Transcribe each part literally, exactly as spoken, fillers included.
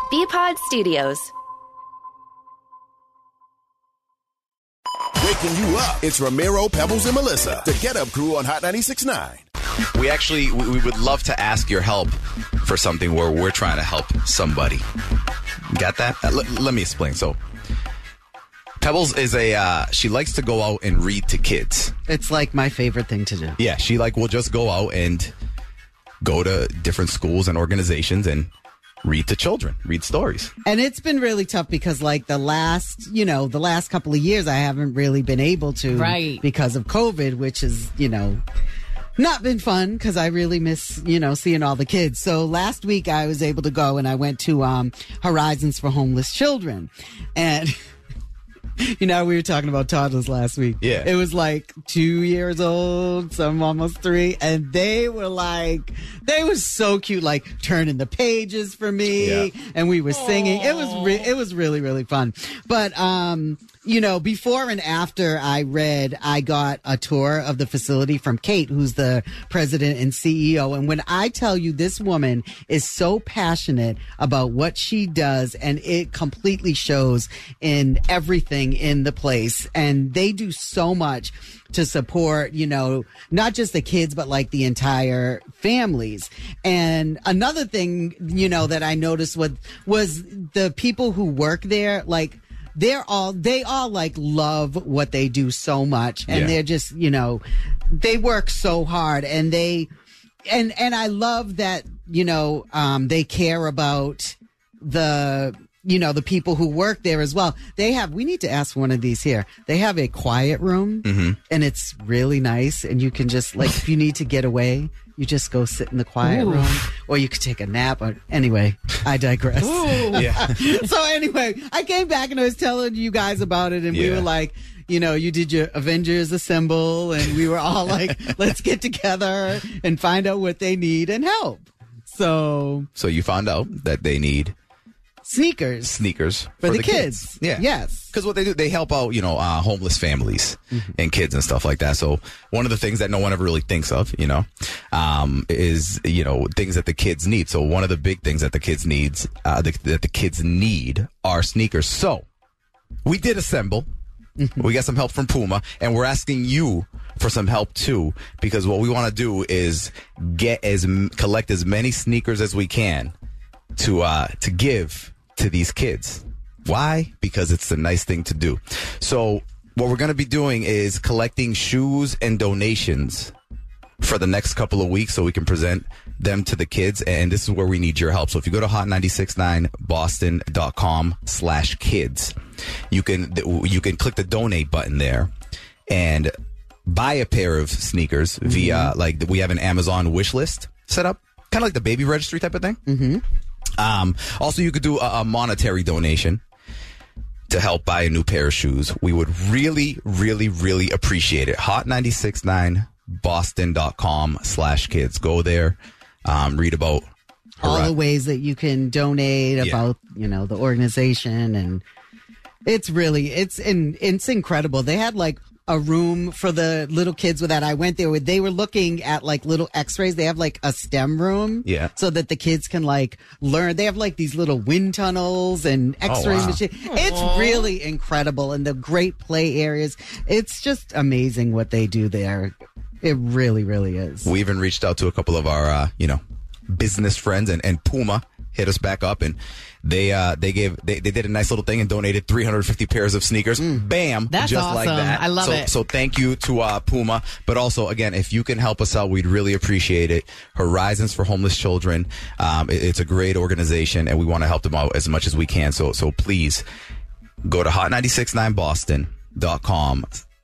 B-Pod Studios. Waking you up. It's Ramiro, Pebbles, and Melissa, the Get Up Crew on Hot ninety-six point nine. We actually, we, we would love to ask your help for something where we're trying to help somebody. Got that? Uh, l- let me explain. So, Pebbles is a, uh, she likes to go out and read to kids. It's like my favorite thing to do. Yeah, she like will just go out and go to different schools and organizations and read to children, read stories. And it's been really tough because like the last, you know, the last couple of years I haven't really been able to. Right. Because of COVID, which is, you know, not been fun because I really miss, you know, seeing all the kids. So last week I was able to go and I went to um, Horizons for Homeless Children. And... You know, we were talking about toddlers last week. Yeah. It was like two years old, some almost three. And they were like, they were so cute, like turning the pages for me. Yeah. And we were singing. Aww. It was, re- it was really, really fun. But, um, you know, before and after I read, I got a tour of the facility from Kate, who's the president and C E O. And when I tell you this woman is so passionate about what she does, and it completely shows in everything in the place. And they do so much to support, you know, not just the kids, but like the entire families. And another thing, you know, that I noticed was, was the people who work there, like, They're all, they all like love what they do so much. And yeah. they're just, you know, they work so hard and they, and, and I love that, you know, um, they care about the, you know, the people who work there as well. They have, we need to ask one of these here. They have a quiet room mm-hmm. and it's really nice. And you can just like, if you need to get away, you just go sit in the quiet Ooh. room, or you could take a nap. Or, anyway, I digress. Yeah. So anyway, I came back and I was telling you guys about it, and Yeah. we were like, you know, you did your Avengers Assemble, and we were all like, let's get together and find out what they need and help. So, So you found out that they need sneakers sneakers for, for the, the kids. kids. Yeah. Yes. Because what they do, they help out, you know, uh, homeless families mm-hmm. and kids and stuff like that. So one of the things that no one ever really thinks of, you know, um, is, you know, things that the kids need. So one of the big things that the kids needs, uh, the, that the kids need are sneakers. So we did assemble. Mm-hmm. We got some help from Puma, and we're asking you for some help too, because what we want to do is get as, collect as many sneakers as we can to, uh, to give to these kids. Why? Because it's a nice thing to do. So what we're going to be doing is collecting shoes and donations for the next couple of weeks so we can present them to the kids. And this is where we need your help. So if you go to hot nine six nine boston dot com slash kids, you can, you can click the donate button there and buy a pair of sneakers mm-hmm. via, like, we have an Amazon wish list set up, kind of like the baby registry type of thing. Mm-hmm. Um, also, you could do a, a monetary donation to help buy a new pair of shoes. We would really, really, really appreciate it. hot nine six nine boston dot com slash kids. Go there, um, read about all the ways that you can donate, yeah. about, you know, the organization. And it's really, it's in, it's incredible. They had like a room for the little kids with that I went there with. They were looking at like little x-rays. They have like a STEM room. Yeah. So that the kids can like learn. They have like these little wind tunnels and x-ray oh, wow. machine. It's really incredible. And the great play areas. It's just amazing what they do there. It really, really is. We even reached out to a couple of our, uh, you know, business friends, and, and Puma hit us back up, and they uh, they gave they, they did a nice little thing and donated three hundred fifty pairs of sneakers. Mm. Bam. That's just awesome. like that. I love so, it. So thank you to uh, Puma. But also, again, if you can help us out, we'd really appreciate it. Horizons for Homeless Children. Um, it, it's a great organization, and we want to help them out as much as we can. So so please go to hot nine six nine boston dot com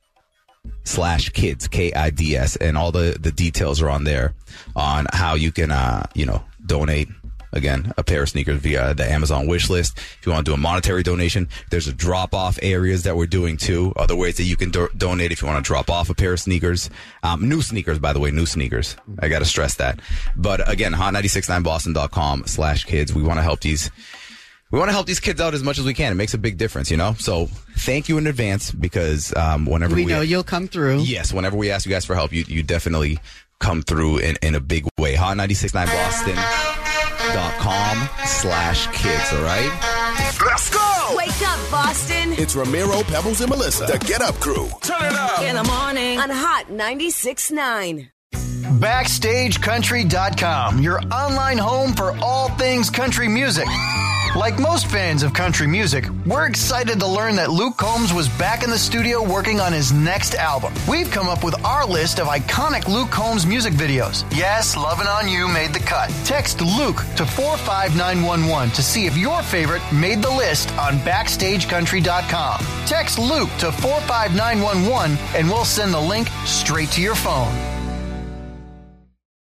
slash kids, K I D S, and all the, the details are on there on how you can, uh, you know, donate, again, a pair of sneakers via the Amazon wish list. If you want to do a monetary donation, there's a drop-off areas that we're doing, too. Other ways that you can do- donate if you want to drop off a pair of sneakers. Um, new sneakers, by the way, new sneakers. I got to stress that. But, again, hot nine six nine boston dot com slash kids. We want to help these We want to help these kids out as much as we can. It makes a big difference, you know? So thank you in advance, because um, whenever we... We know you'll come through. Yes, whenever we ask you guys for help, you, you definitely come through in, in a big way. hot nine six nine boston dot com slash kids, all right? Let's go! Wake up, Boston. It's Ramiro, Pebbles, and Melissa, the Get Up Crew. Turn it up! In the morning. On Hot ninety-six point nine. Backstage Country dot com, your online home for all things country music. Like most fans of country music, we're excited to learn that Luke Combs was back in the studio working on his next album. We've come up with our list of iconic Luke Combs music videos. Yes, Lovin' On You made the cut. Text Luke to four five nine one one to see if your favorite made the list on Backstage Country dot com. Text Luke to four five nine one one and we'll send the link straight to your phone.